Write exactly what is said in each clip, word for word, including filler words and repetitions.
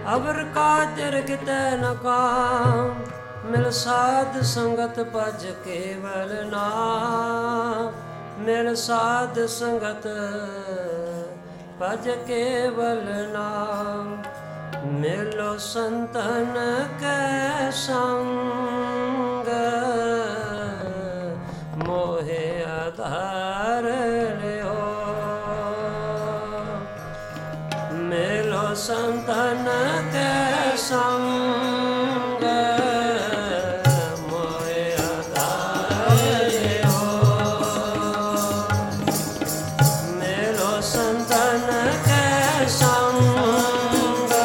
अबर कातिर कितै न काम, मिल साध संगत भज केवल नाम। मिल साध संगत भज केवल नाम। मिलो संतन कै संग, मोहे आधार लियो। मिलो संतन कै संग, मोहे आधार लियो। मिलो संतन कै संग,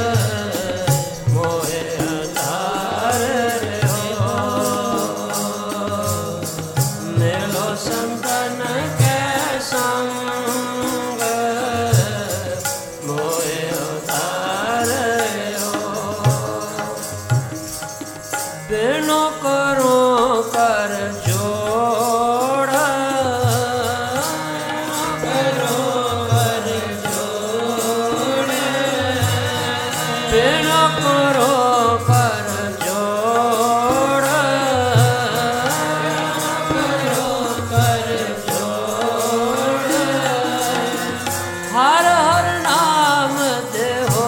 मोहे आधार लियो। मिलो संतन कै संग, मोहे आधार लियो। बिनु करो कर जोड़, करो कर जोड़। बिनु करो कर जोड़, करो कर जोड़। हर हर नाम देहो,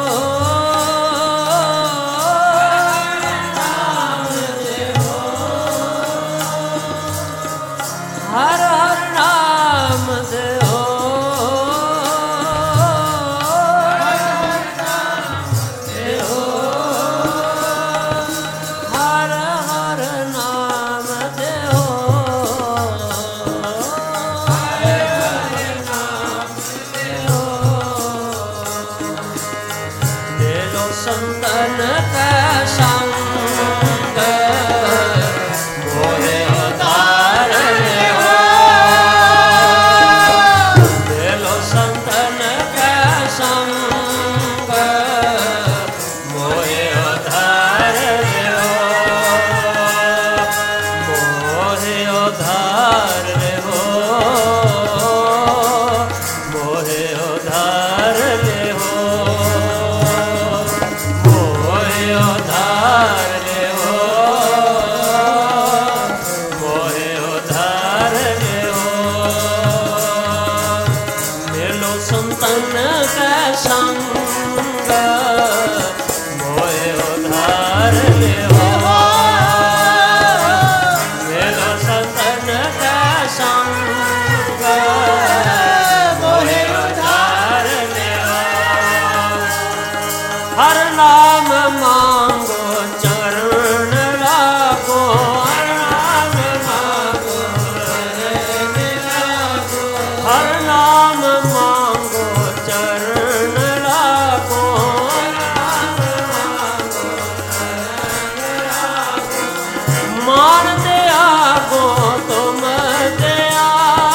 हर हर नाम देहो। हर हर नाम देहो। मिलो संतन कै संग, मोहे आधार लियो। मिलो संतन कै संग, मोहे आधार लियो। मोहे आधार लियो। मोहे आधार लियो। मोहे आधार लियो। मोहे आधार लियो। मिलो संतन कै संग, मोहे आधार लियो। मिलो संतन कै संग, मोहे आधार लियो। हर नाम मांगो चरण लागो, हर नाम मांगो चरण लागो। हर नाम मांगो चरण लागो, हर नाम मांगो चरण लागो। मान दे आगो तुम दया,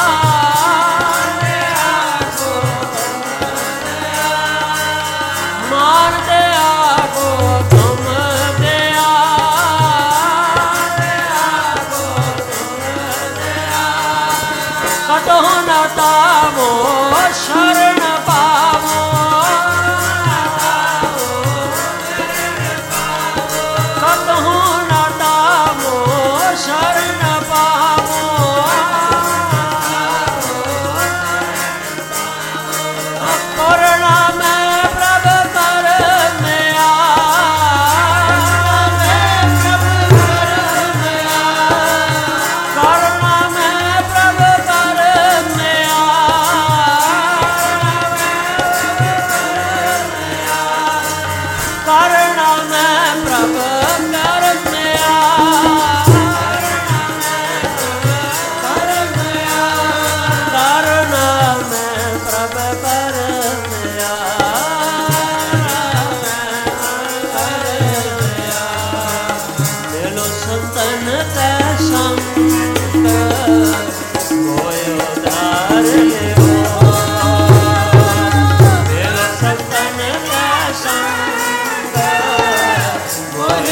मान दे आगो तुम दया। कटो न तावो शरण पावो, कटो न तावो शरण पावो। करुणा में प्रभ कर में आ, करुणा में प्रभ कर में आ। करुणा में प्रभ कर में आ। करुणा में प्रभ कर में आ। मिलो संतन कै संग, मोहे आधार लियो। मिलो संतन कै संग, मोहे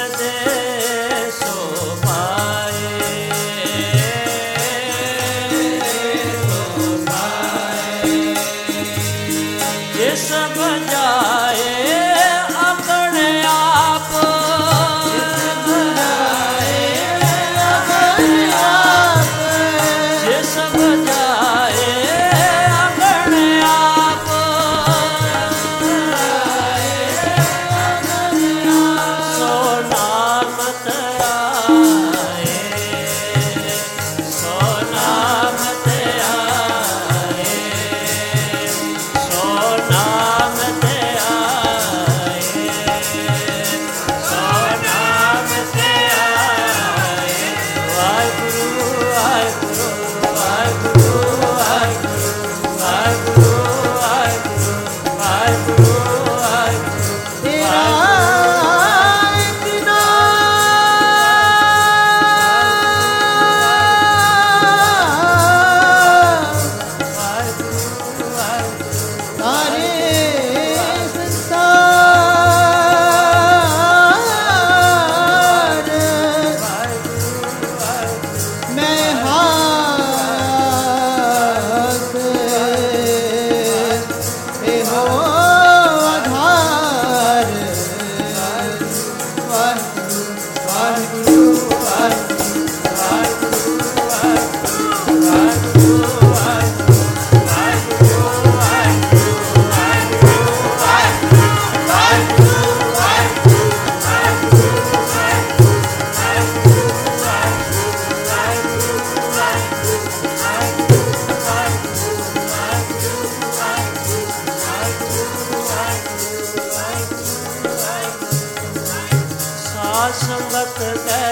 संगत के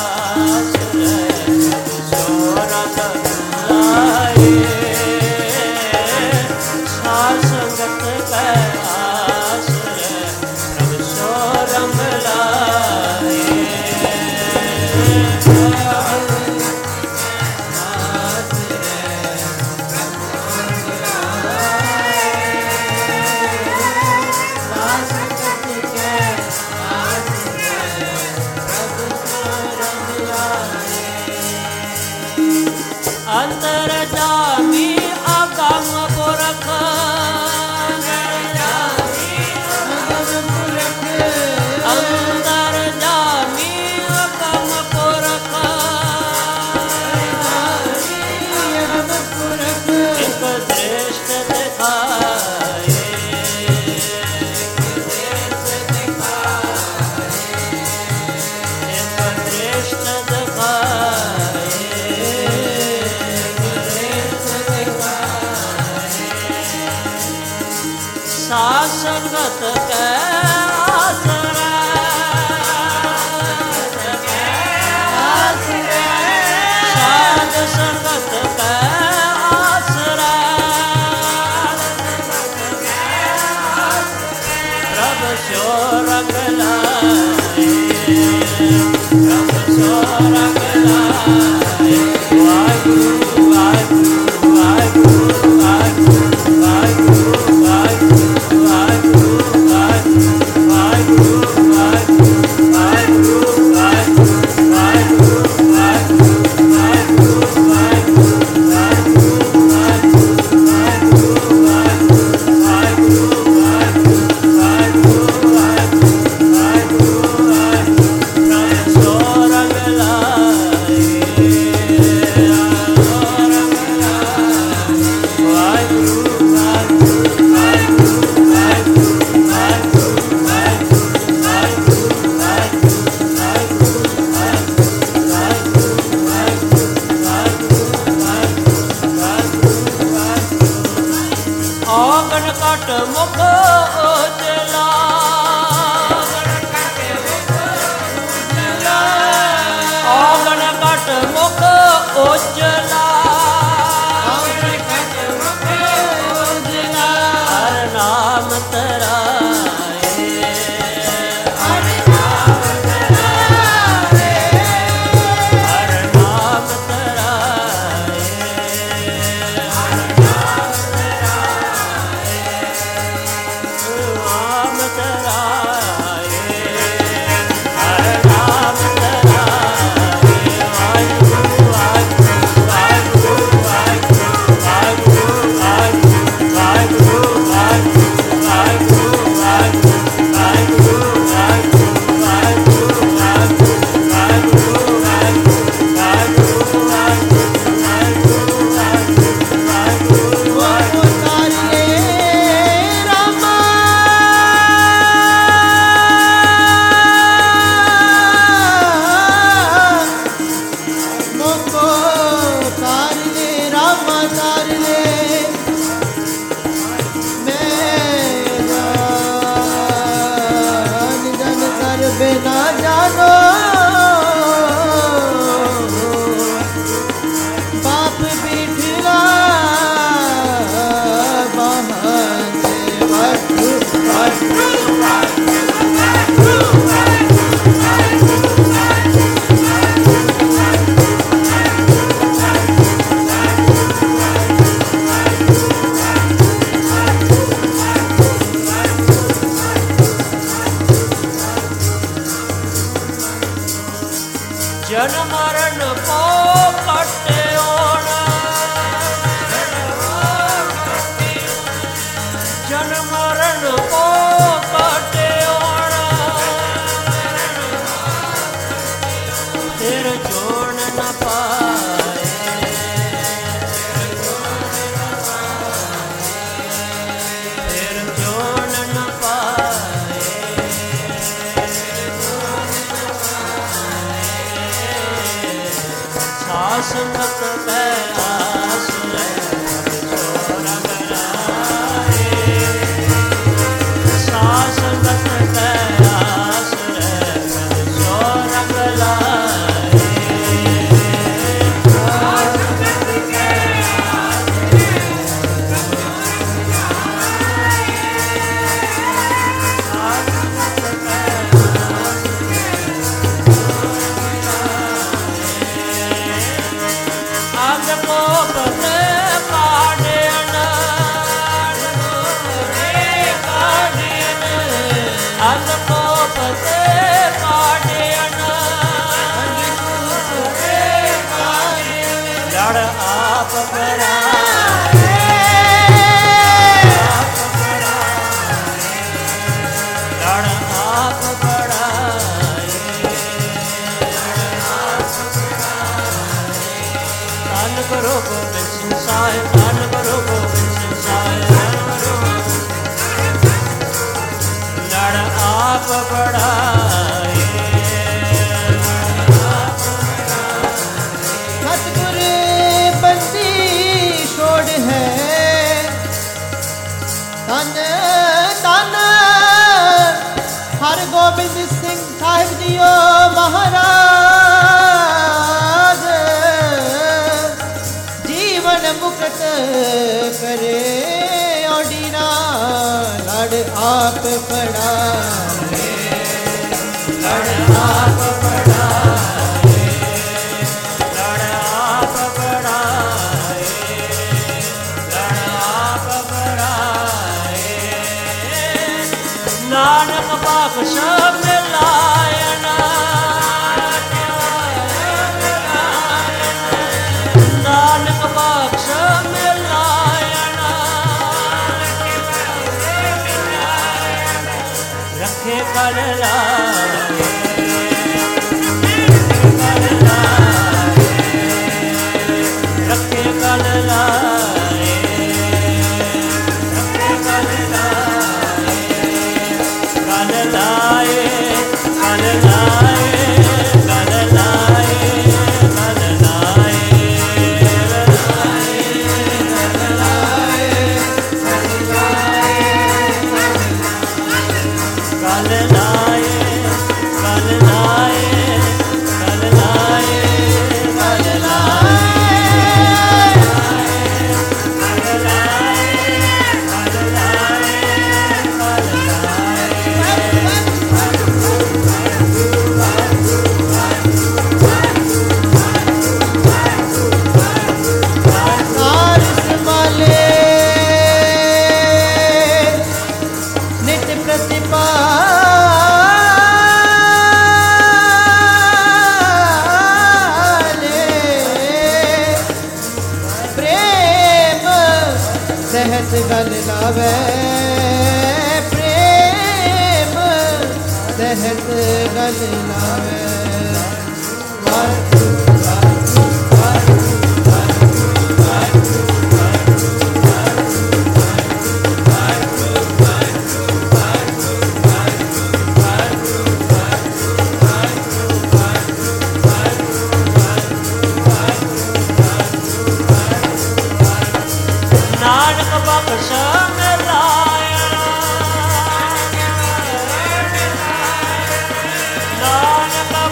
आश्रय सोरत लाए, साध संगत के आश्रय प्रभु सोरम लाए। अंतर जामी अगम पुरख, अंतर जामी अगम पुरख, एक दृष्ट दिखाए, एक दृष्ट दिखाए, साध संगत के आश्रय, साध संगत के आश्रय, प्रभु सो रंग लाए, प्रभु सो रंग लाए। वाहिगुरु वाहिगुरु वाहिगुरु वाहिगुरु वाहिगुरु औगण कट मुख उजला, औगण कट मुख उजला, हर नाम तराए, हर नाम तराए, हर नाम तराए, हर नाम तराए, नाम तराए, हर जन मरण को कटे जन मरण को कटे फिर जोड़ न पाए फिर जोड़ न पाए सासंगत कैलाश सासंगत कैलाश आप बड़ा आप बड़ा धन करो गोबिंद सिंह साहिब धन करो गोबिंद सिंह साहिब लड़ आप बड़ा धन धन हर गोबिंद सिंह साहिब जियो महाराज जीवन मुक्त करे ओडीना लड़ आप पड़ा लड़ आप पड़ा नानक बख्श मिलायना नानक बख्श मिलायना रखे कर लाए रखे कर लाए रखे कर लाए कल लाए कल लाए कल लाए कल लाए कल लाए कल लाए कल लाए कल लाए कल सहत गल लावे प्रेम सहत गल लावे नानक बख्श मिलायना नानक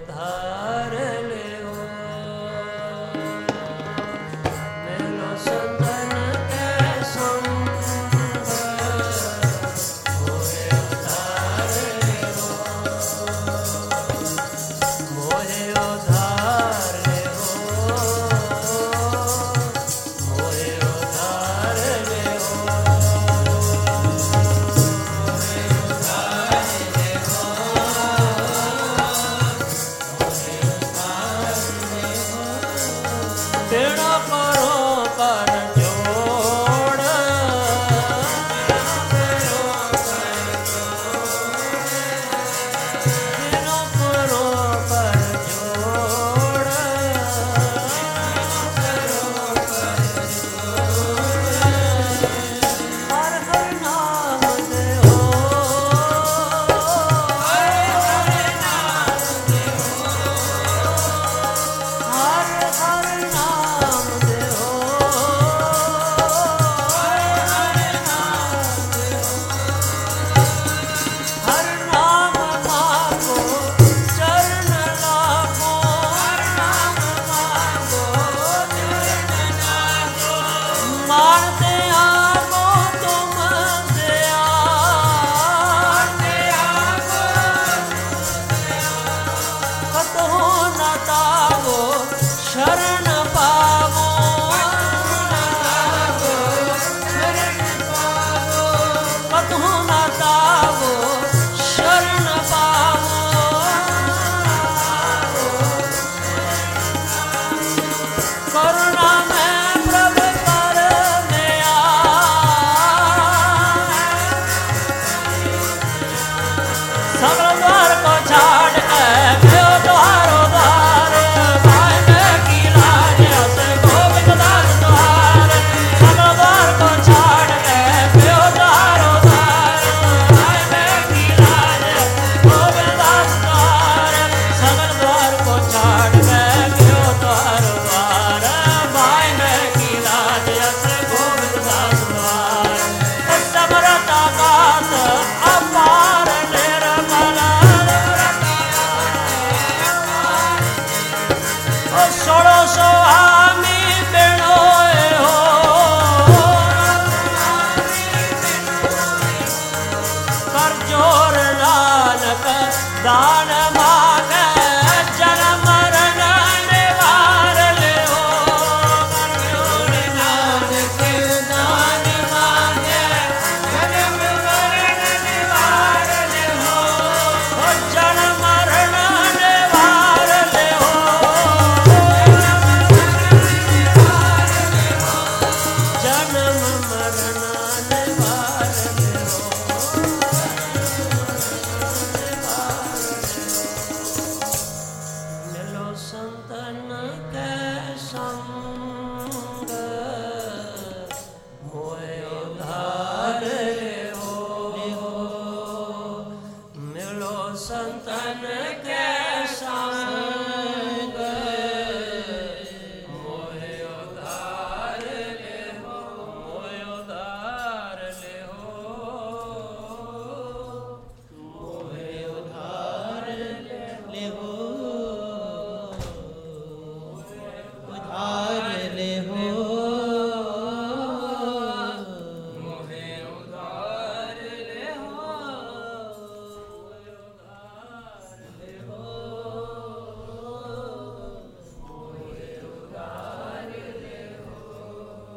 उधार ले हो मिलो संतन के संग मोहे उधार ले हो मोहे उधार ले हो मोहे उधार ले हो तेरा करो कर जोड़ तेरा करो कर जोड़ हर हर नाम दे हो हर हर नाम दे हो हर हर नाम दे हो हर हर नाम दे हो हर नाम मांगो चरण लागो हर नाम मांगो चरण लागो मानते आगो तुम दयाल मानते आगो कतहु न तावो शरण पावो कतहु न तावो शरण पावो करुणा में प्रभु कर दया सगल द्वार को छाड़ के गयो द्वारो द्वार भाग्य की लाज अस गोविंद दास द्वार सगल द्वार को छाड़ के गयो द्वारो द्वार भाग्य की लाज गोविंद दास द्वार सगल द्वार को छाड़ के गयो द्वारो द्वार भाग्य की लाज अस गोविंद दास द्वार समरथ आकाश अपार निर्मल षोड़श